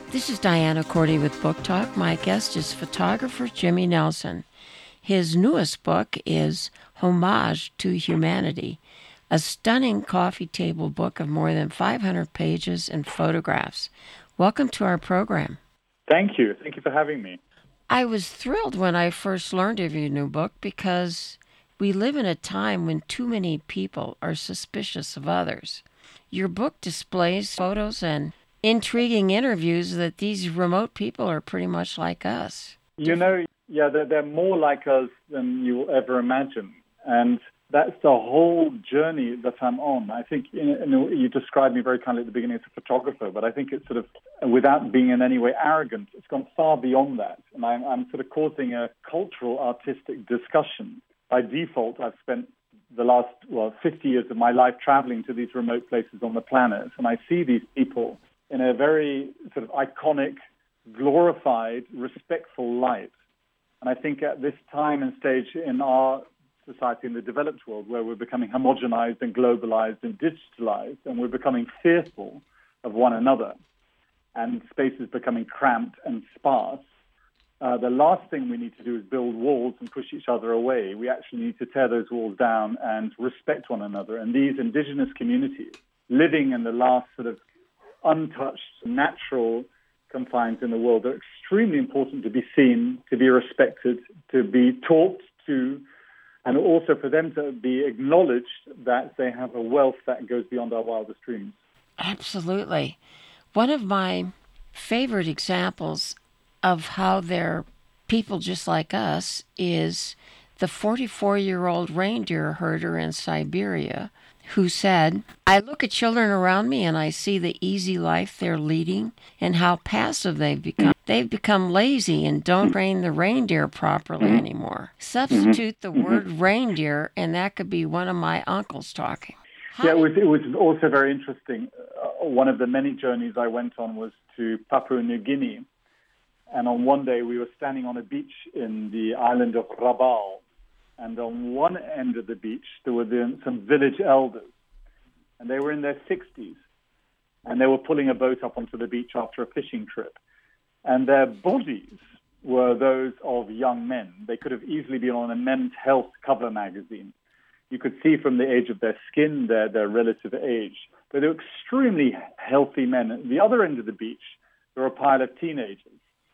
This is Diana Cordy with Book Talk. My guest is photographer Jimmy Nelson. His newest book is Homage to Humanity, a stunning coffee table book of more than 500 pages and photographs. Welcome to our program. Thank you. Thank you for having me. I was thrilled when I first learned of your new book because we live in a time when too many people are suspicious of others. Your book displays photos and intriguing interviews that these remote people are pretty much like us. They're more like us than you will ever imagine. And that's the whole journey that I'm on. I think you described me very kindly at the beginning as a photographer, but I think it's sort of, without being in any way arrogant, it's gone far beyond that. And I'm sort of causing a cultural, artistic discussion. By default, I've spent the last, 50 years of my life traveling to these remote places on the planet. And I see these people in a very sort of iconic, glorified, respectful light. And I think at this time and stage in our society, in the developed world, where we're becoming homogenized and globalized and digitalized, and we're becoming fearful of one another, and space is becoming cramped and sparse, the last thing we need to do is build walls and push each other away. We actually need to tear those walls down and respect one another. And these indigenous communities, living in the last sort of untouched, natural confines in the world, are extremely important to be seen, to be respected, to be talked to, and also for them to be acknowledged that they have a wealth that goes beyond our wildest dreams. Absolutely. One of my favorite examples of how they're people just like us is the 44-year-old reindeer herder in Siberia who said, "I look at children around me and I see the easy life they're leading and how passive they've become. They've become lazy and don't train the reindeer properly anymore." Substitute the word reindeer and that could be one of my uncles talking. Yeah, it was also very interesting. One of the many journeys I went on was to Papua New Guinea. And on one day we were standing on a beach in the island of Rabaul. And on one end of the beach, there were some village elders. And they were in their 60s. And they were pulling a boat up onto the beach after a fishing trip. And their bodies were those of young men. They could have easily been on a Men's Health cover magazine. You could see from the age of their skin their relative age. But they were extremely healthy men. At the other end of the beach, there were a pile of teenagers.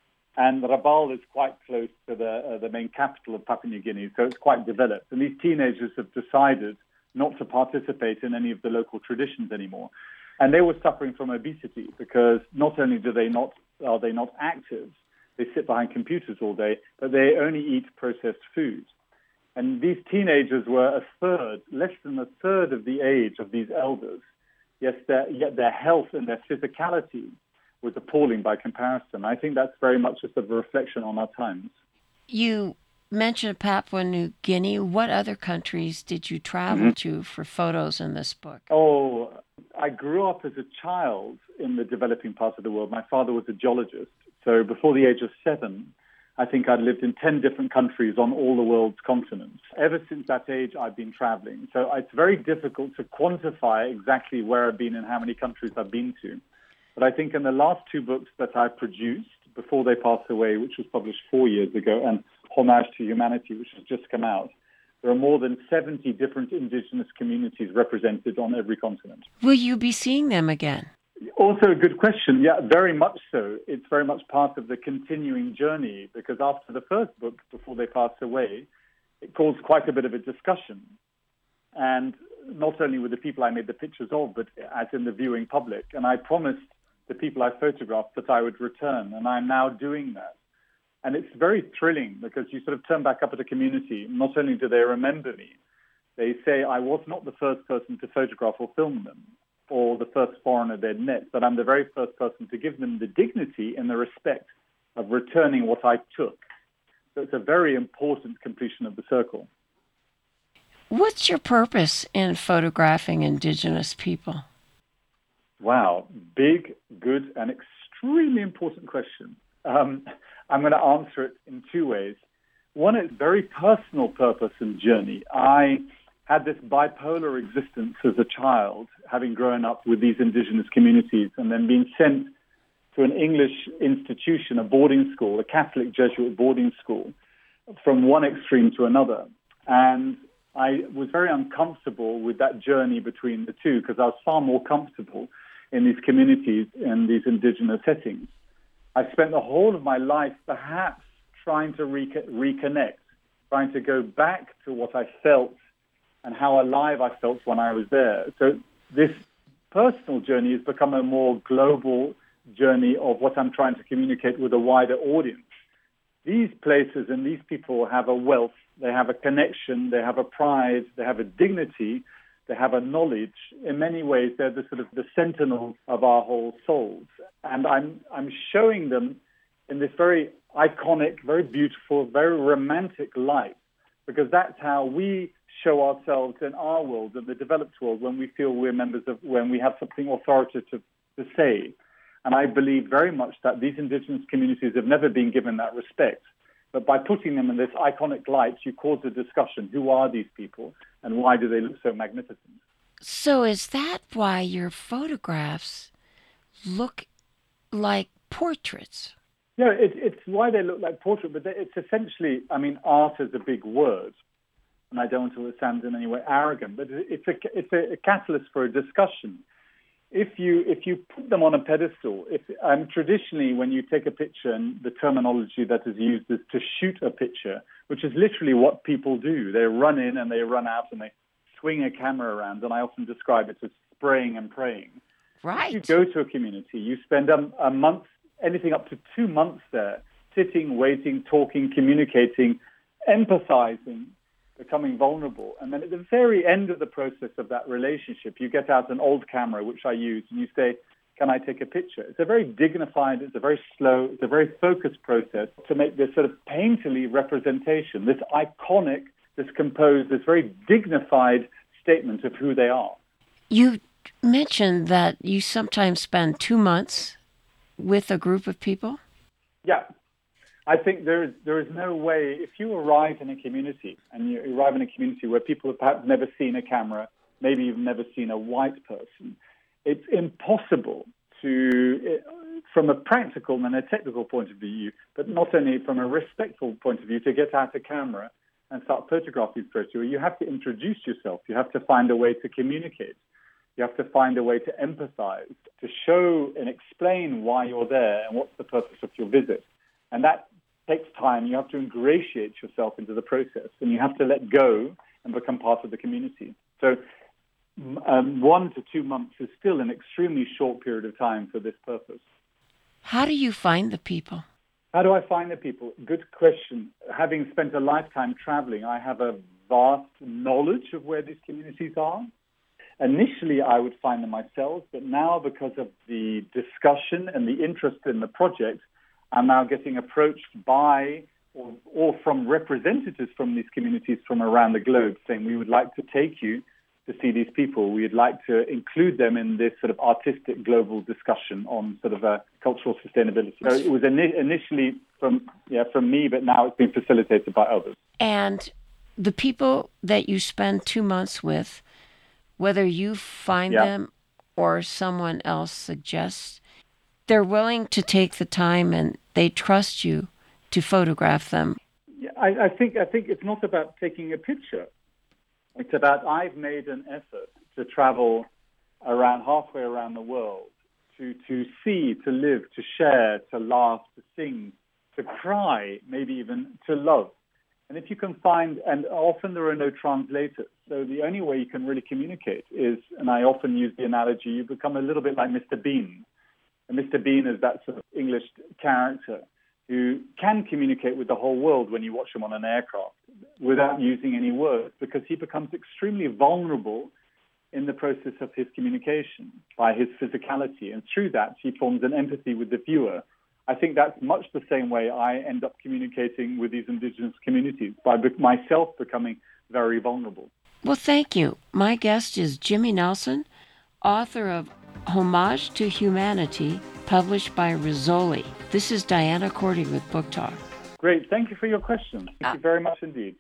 And Rabaul is quite close to the main capital of Papua New Guinea, so it's quite developed. And these teenagers have decided not to participate in any of the local traditions anymore. And they were suffering from obesity because not only are they not active, they sit behind computers all day, but they only eat processed food. And these teenagers were less than a third of the age of these elders, yet their health and their physicality was appalling by comparison. I think that's very much just a reflection on our times. You mentioned Papua New Guinea. What other countries did you travel to for photos in this book? Oh, I grew up as a child in the developing part of the world. My father was a geologist. So before the age of 7, I think I'd lived in 10 different countries on all the world's continents. Ever since that age, I've been traveling. So it's very difficult to quantify exactly where I've been and how many countries I've been to. But I think in the last 2 books that I produced before they passed away, which was published 4 years ago, and Homage to Humanity, which has just come out, there are more than 70 different indigenous communities represented on every continent. Will you be seeing them again? Also a good question. Yeah, very much so. It's very much part of the continuing journey because after the first book, before they passed away, it caused quite a bit of a discussion. And not only with the people I made the pictures of, but as in the viewing public. And I promised the people I photographed that I would return, and I'm now doing that. And it's very thrilling because you sort of turn back up at a community. Not only do they remember me, they say I was not the first person to photograph or film them or the first foreigner they'd met, but I'm the very first person to give them the dignity and the respect of returning what I took. So it's a very important completion of the circle. What's your purpose in photographing indigenous people? Wow, big, good, and extremely important question. I'm going to answer it in 2 ways. One is very personal purpose and journey. I had this bipolar existence as a child, having grown up with these indigenous communities and then being sent to an English institution, a boarding school, a Catholic Jesuit boarding school, from one extreme to another. And I was very uncomfortable with that journey between the two because I was far more comfortable in these communities and these indigenous settings. I spent the whole of my life perhaps trying to reconnect, trying to go back to what I felt and how alive I felt when I was there. So this personal journey has become a more global journey of what I'm trying to communicate with a wider audience. These places and these people have a wealth, they have a connection, they have a pride, they have a dignity, they have a knowledge. In many ways, they're the sort of the sentinels of our whole souls. And I'm showing them in this very iconic, very beautiful, very romantic light, because that's how we show ourselves in our world, in the developed world, when we feel we're members of, when we have something authoritative to say. And I believe very much that these indigenous communities have never been given that respect. But by putting them in this iconic light, you cause a discussion. Who are these people and why do they look so magnificent? So is that why your photographs look like portraits? Yeah, it's why they look like portraits, but it's essentially, I mean, art is a big word, and I don't want to sound in any way arrogant, but it's a catalyst for a discussion. If you put them on a pedestal, traditionally when you take a picture, and the terminology that is used is to shoot a picture, which is literally what people do. They run in and they run out and they swing a camera around, and I often describe it as spraying and praying. Right. If you go to a community, you spend a month, anything up to 2 months there, sitting, waiting, talking, communicating, empathizing, becoming vulnerable. And then at the very end of the process of that relationship, you get out an old camera, which I use, and you say, can I take a picture? It's a very dignified, it's a very slow, it's a very focused process to make this sort of painterly representation, this iconic, this composed, this very dignified statement of who they are. You mentioned that you sometimes spend 2 months with a group of people? Yeah. I think there is no way, if you arrive in a community, and you arrive in a community where people have perhaps never seen a camera, maybe you've never seen a white person, it's impossible to, from a practical and a technical point of view, but not only from a respectful point of view, to get out a camera and start photographing straight away. You have to introduce yourself. You have to find a way to communicate. You have to find a way to empathize, to show and explain why you're there and what's the purpose of your visit. And that takes time. You have to ingratiate yourself into the process, and you have to let go and become part of the community. So 1 to 2 months is still an extremely short period of time for this purpose. How do you find the people? How do I find the people? Good question. Having spent a lifetime traveling, I have a vast knowledge of where these communities are. Initially, I would find them myself, but now because of the discussion and the interest in the project, I'm now getting approached by or from representatives from these communities from around the globe saying, we would like to take you to see these people. We'd like to include them in this sort of artistic global discussion on sort of cultural sustainability. So it was initially from me, but now it's been facilitated by others. And the people that you spend 2 months with, whether you find them or someone else suggests, they're willing to take the time and they trust you to photograph them. Yeah, I think it's not about taking a picture. It's about I've made an effort to travel halfway around the world, to see, to live, to share, to laugh, to sing, to cry, maybe even to love. And if you can find, and often there are no translators, so the only way you can really communicate is, and I often use the analogy, you become a little bit like Mr. Bean. And Mr. Bean is that sort of English character who can communicate with the whole world when you watch him on an aircraft without using any words, because he becomes extremely vulnerable in the process of his communication by his physicality. And through that, he forms an empathy with the viewer. I think that's much the same way I end up communicating with these indigenous communities, by myself becoming very vulnerable. Well, thank you. My guest is Jimmy Nelson, author of Homage to Humanity, published by Rizzoli. This is Diana Cordy with Book Talk. Great. Thank you for your question. Thank you very much indeed.